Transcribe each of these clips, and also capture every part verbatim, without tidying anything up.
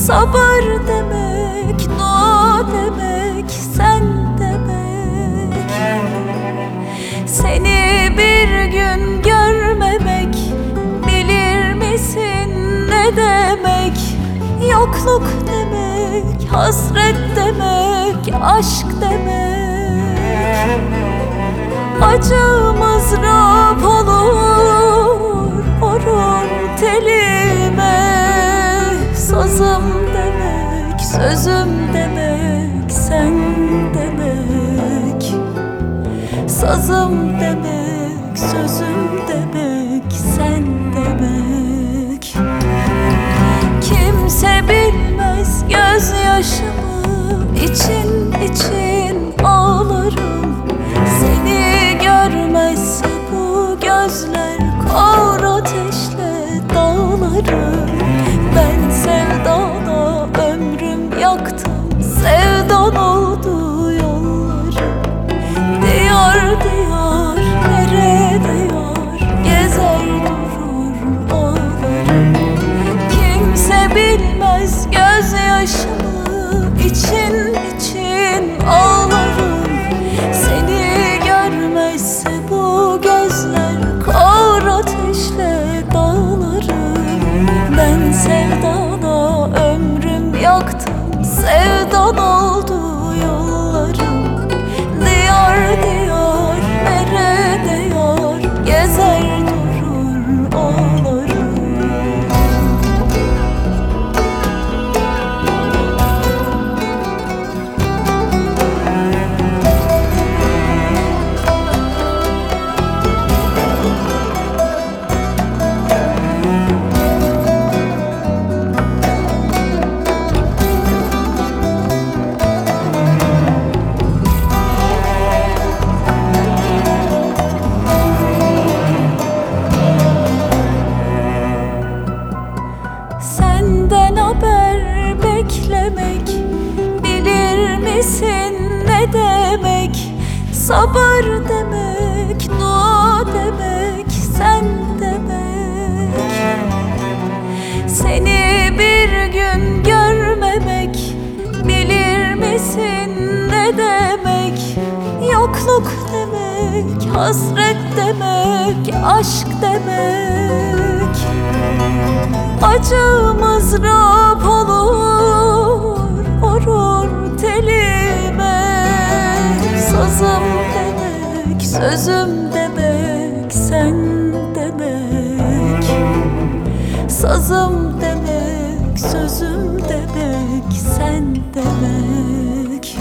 Sabır demek, dua demek, sen demek. Seni bir gün görmemek, bilir misin ne demek? Yokluk demek, hasret demek, aşk demek. Acımız rap olur, vurur telime. Sazım demek, sözüm demek, sen demek. Sazım demek, sözüm demek, sen demek. Kimse bilmez gözyaşımı, için için ağlarım. Seni görmezse bu gözler kor ateşle dağlarım. Ben sevdana ömrüm yaktım, sevdan oldu yollarım. Diyar diyar, nerede yar, gezer durur ağlarım. Kimse bilmez gözyaşımı, için için ağlarım. Seni görmezse bu gözler kor ateşle dağlarım. Ben sevdana ömrüm yaktım, sevdan oldu yollarım. Diyar diyar, nerede yar, gezer durur ağlarım. Senden haber beklemek, bilir misin ne demek? Sabır demek, dua demek, sen demek. Seni bir gün görmemek, bilir misin ne demek? Yokluk demek, hasret demek, aşk demek. Acımız rap olur, vurur telime. Sazım demek, sözüm demek, sen demek. Sazım demek, sözüm demek, sen demek.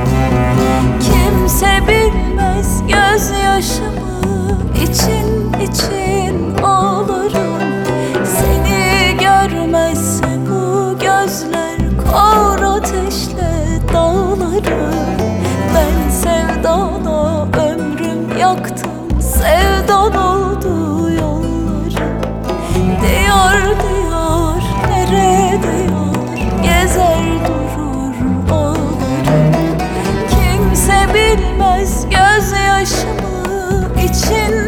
Kimse bilmez gözyaşımı, için için ağlarım. Seni görmezse bu gözler kor ateşle dağlarım. Ben sevdana ömrüm yaktım, sevdan oldu yollarım. Diyar diyar, nerede yar, gezer durur ağlarım. Kimse bilmez gözyaşımı, için